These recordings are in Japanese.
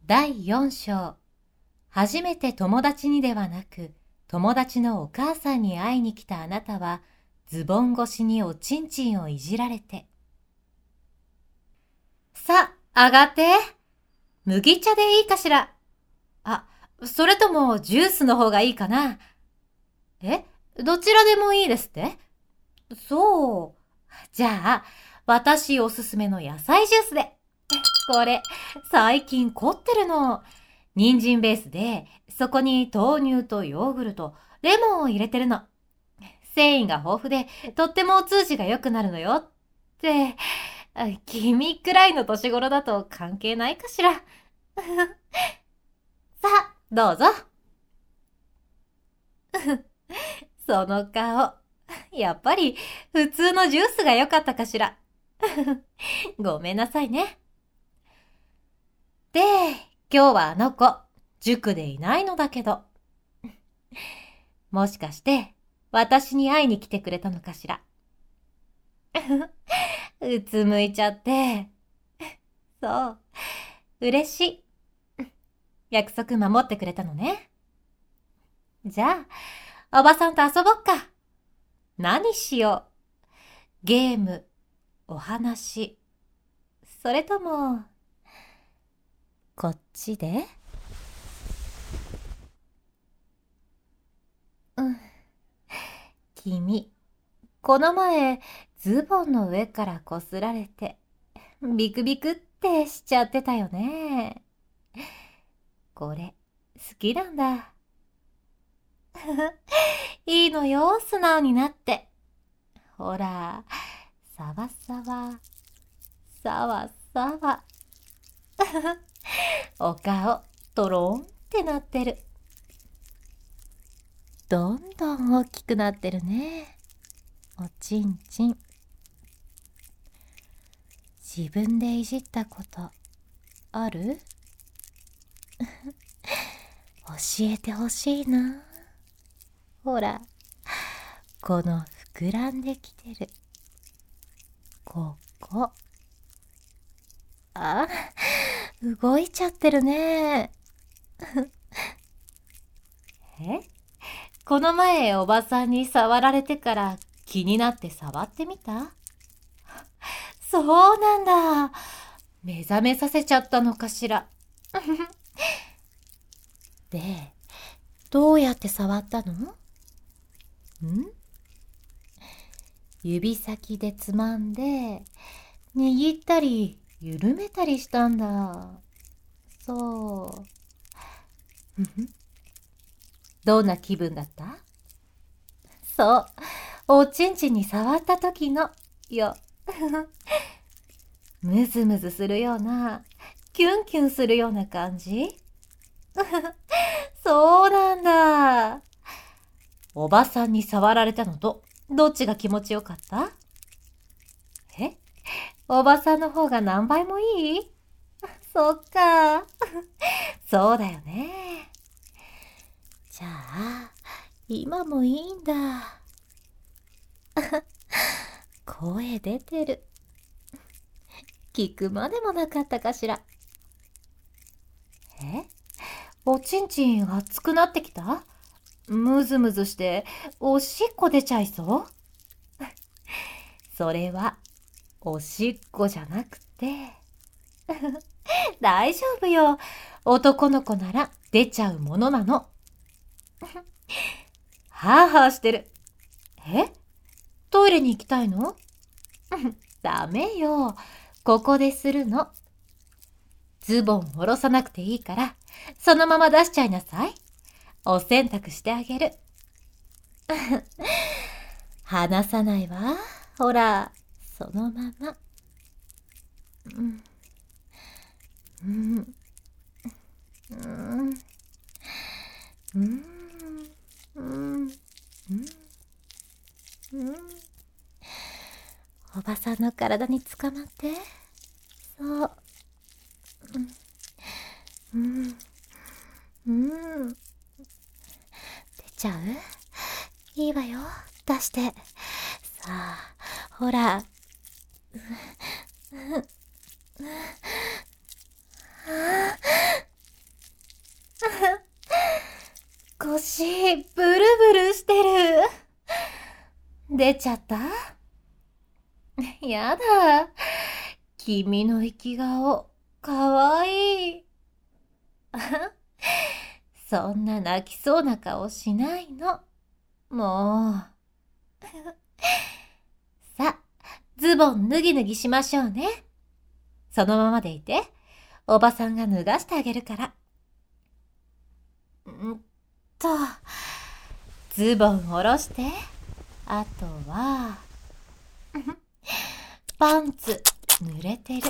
第4章。初めて友達にではなく、友達のお母さんに会いに来たあなたは、ズボン越しにおちんちんをいじられて。さあ、上がって。麦茶でいいかしら。あ、それともジュースの方がいいかな。どちらでもいいですって？そう。じゃあ、私おすすめの野菜ジュースで。これ、最近凝ってるの。人参ベースで、そこに豆乳とヨーグルト、レモンを入れてるの。繊維が豊富で、とってもお通じが良くなるのよ。って、君くらいの年頃だと関係ないかしら。さあ、どうぞ。その顔。やっぱり普通のジュースが良かったかしら。ごめんなさいね。で、今日はあの子、塾でいないのだけど。もしかして、私に会いに来てくれたのかしら。うつむいちゃって。そう、嬉しい。約束守ってくれたのね。じゃあ、おばさんと遊ぼっか。何しよう。ゲーム、お話、それとも、こっちで？君、この前、ズボンの上からこすられて、ビクビクってしちゃってたよね。これ、好きなんだ。いいのよ、素直になって。ほら、さわさわ、さわさわ。お顔、とろんってなってる。どんどん大きくなってるね。おちんちん。自分でいじったことある？教えてほしいな。ほら、この膨らんできてる。ここ。あ、動いちゃってるね。この前おばさんに触られてから気になって触ってみた？そうなんだ。目覚めさせちゃったのかしら。で、どうやって触ったの？指先でつまんで、握ったり、緩めたりしたんだ。そう。どんな気分だった？そう。おちんちんに触った時のよ。ムズムズするような、キュンキュンするような感じ？そうなんだ。おばさんに触られたのと、どっちが気持ちよかった？おばさんの方が何倍もいい？そっか。そうだよね。じゃあ、今もいいんだ。声出てる。聞くまでもなかったかしら。おちんちん熱くなってきた？ムズムズしておしっこ出ちゃいそう？それはおしっこじゃなくて大丈夫よ。男の子なら出ちゃうものなの。はぁはぁしてる。トイレに行きたいの？ダメよ。ここでするの。ズボン下ろさなくていいから、そのまま出しちゃいなさい。お洗濯してあげる。離さないわ。ほら、そのまま。おばさんの体につかまって。そう。出ちゃう？いいわよ。出して。さあ、ほら。 出ちゃった？やだ。君の生き顔、かわいい。そんな泣きそうな顔しないの。もう。さあ、ズボン脱ぎ脱ぎしましょうね。そのままでいて、おばさんが脱がしてあげるから。と、ズボン下ろして、あとは、パンツ濡れてる。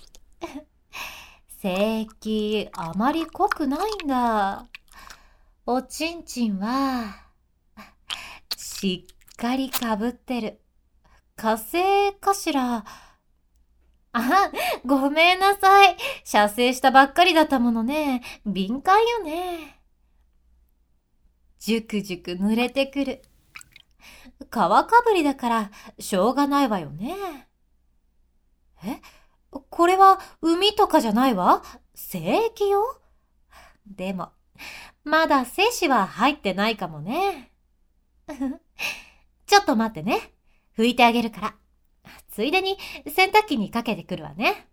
性域あまり濃くないんだ。おちんちんは、しっかりかぶってる。火星かしら。あ、ごめんなさい。射精したばっかりだったものね。敏感よね。じゅくじゅく濡れてくる。皮かぶりだからしょうがないわよね。え、これは海とかじゃないわ。精液よ。でも、まだ精子は入ってないかもね。ちょっと待ってね。拭いてあげるから。ついでに洗濯機にかけてくるわね。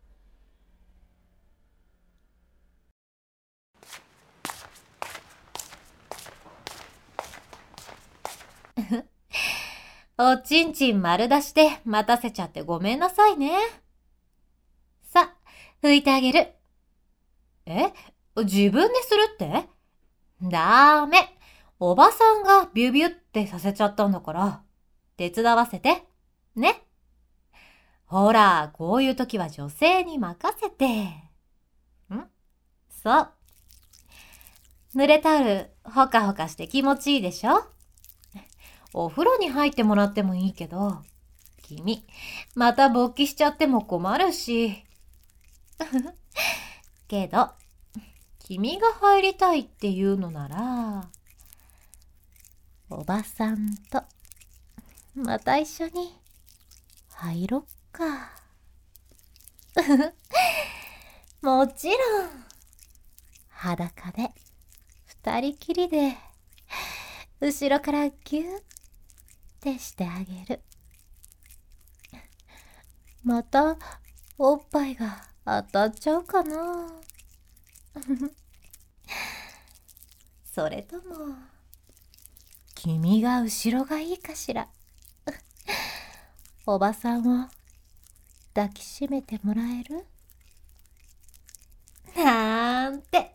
おちんちん丸出しで待たせちゃってごめんなさいね。さ、拭いてあげる。え、自分でするって？ダメ。おばさんがビュビュってさせちゃったんだから、手伝わせて。ね。ほら、こういう時は女性に任せて。そう。濡れタオル、ほかほかして気持ちいいでしょ？お風呂に入ってもらってもいいけど、君、また勃起しちゃっても困るし。けど、君が入りたいっていうのなら、おばさんと、また一緒に入ろっか。もちろん、裸で、二人きりで、後ろからギュッてしてあげる。また、おっぱいが当たっちゃうかな。それとも、君が後ろがいいかしら。おばさんを抱きしめてもらえる？なんて。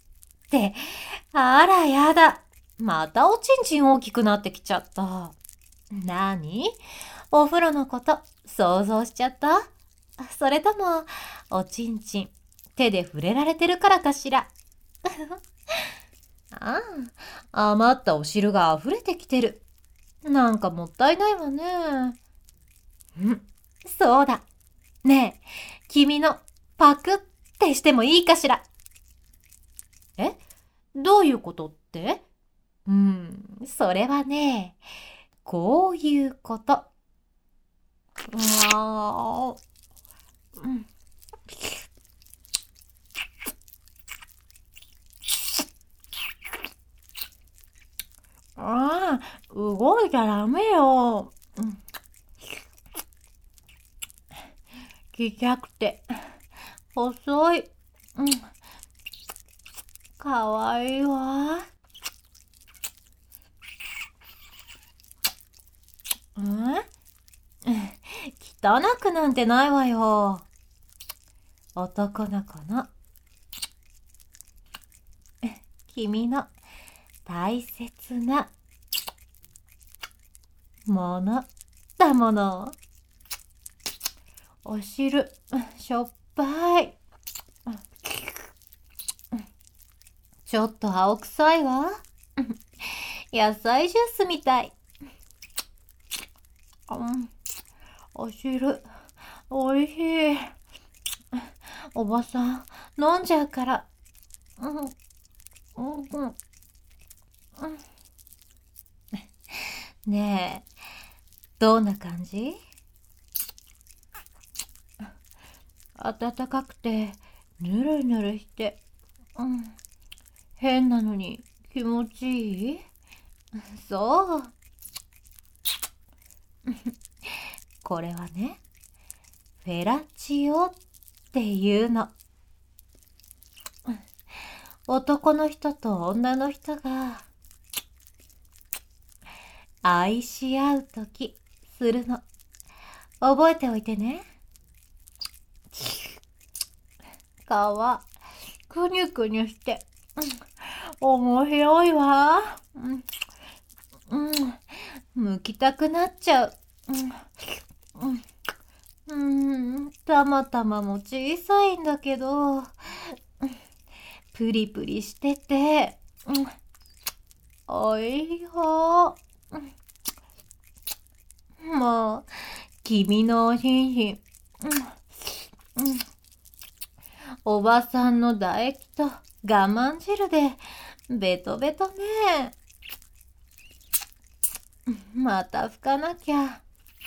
あらやだ。またおちんちん大きくなってきちゃった。なに？お風呂のこと想像しちゃった？それとも、おちんちん手で触れられてるからかしら。ああ、余ったお汁が溢れてきてる。なんかもったいないわね。そうだ。ねえ、君のパクってしてもいいかしら。え？どういうことって？それはね、こういうこと。動いちゃダメよ。ちっちゃくて、細い。かわいいわ。汚くなんてないわよ。男の子の、君の大切なものだもの。お汁、しょっぱい。ちょっと青臭いわ。野菜ジュースみたい。お汁、おいしい。おばさん、飲んじゃうから。ねえ、どんな感じ？暖かくて、ぬるぬるして、変なのに気持ちいい？そう。 これはね、フェラチオっていうの。男の人と女の人が愛し合うときするの。覚えておいてね。皮、くにゅくにゅして、面白いわ。剥きたくなっちゃう。たまたまも小さいんだけど、プリプリしてて、おいしそう。もう、君のおしんしん。おばさんの唾液と我慢汁でベトベトね。また拭かなきゃ。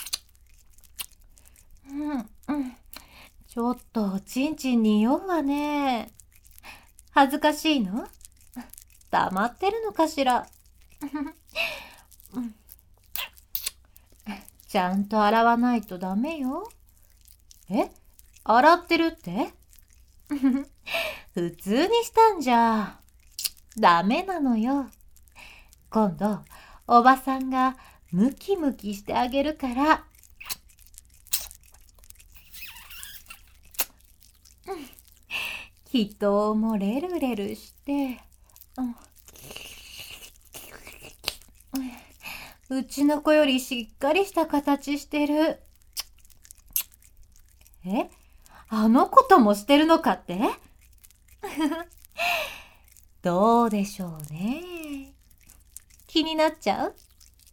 ちょっとおちんちん匂うわね。恥ずかしいの？黙ってるのかしら。ちゃんと洗わないとダメよ。洗ってるって？普通にしたんじゃ。ダメなのよ。今度、おばさんがムキムキしてあげるから。人もレルレルして、うちの子よりしっかりした形してる。あの子ともしてるのかって？どうでしょうね。気になっちゃう？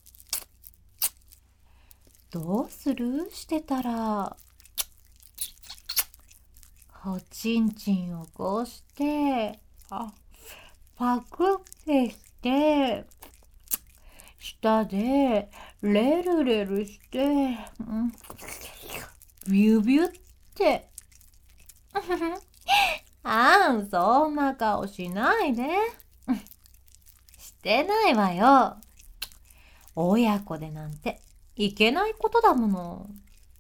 どうする？してたら。おちんちんをこうして、パクってして、舌でレルレルして、ビュビュって。そんな顔しないで。してないわよ。親子でなんていけないことだもの。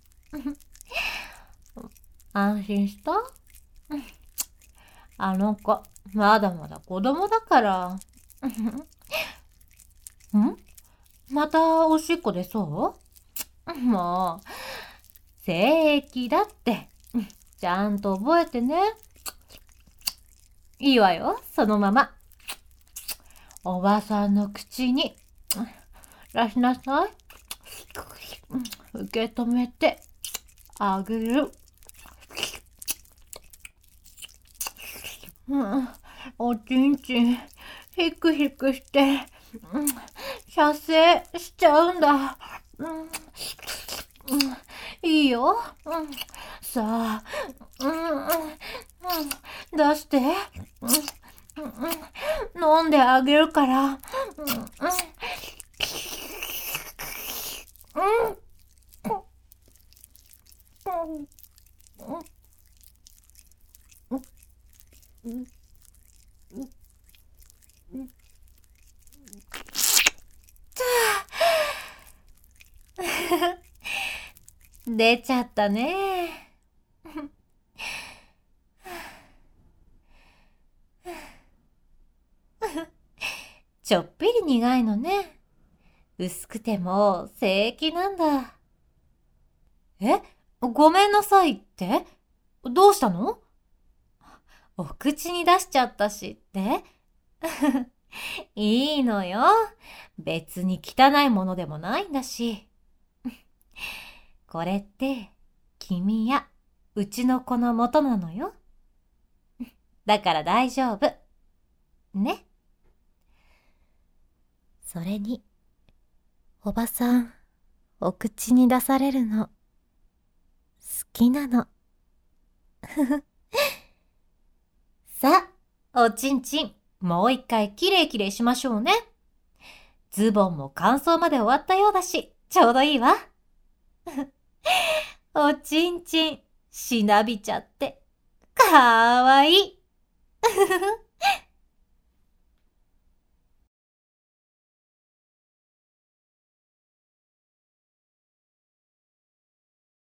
安心した？あの子、まだまだ子供だから。またおしっこ出そう？もう、精液だって。ちゃんと覚えてね。いいわよ、そのまま。おばさんの口に出しなさい。受け止めてあげる。おちんちん、ヒクヒクして、射精しちゃうんだ。いいよ。さあ、出して。飲んであげるから。出ちゃったね。ちょっぴり苦いのね。薄くても精液なんだ。ごめんなさいって？どうしたの？お口に出しちゃったしって？いいのよ。別に汚いものでもないんだし。これって君やうちの子の元なのよ。だから大丈夫。ね。それに、おばさん、お口に出されるの、好きなの。さあ、おちんちん、もう一回きれいきれいしましょうね。ズボンも乾燥まで終わったようだし、ちょうどいいわ。おちんちん、しなびちゃって、かわいい。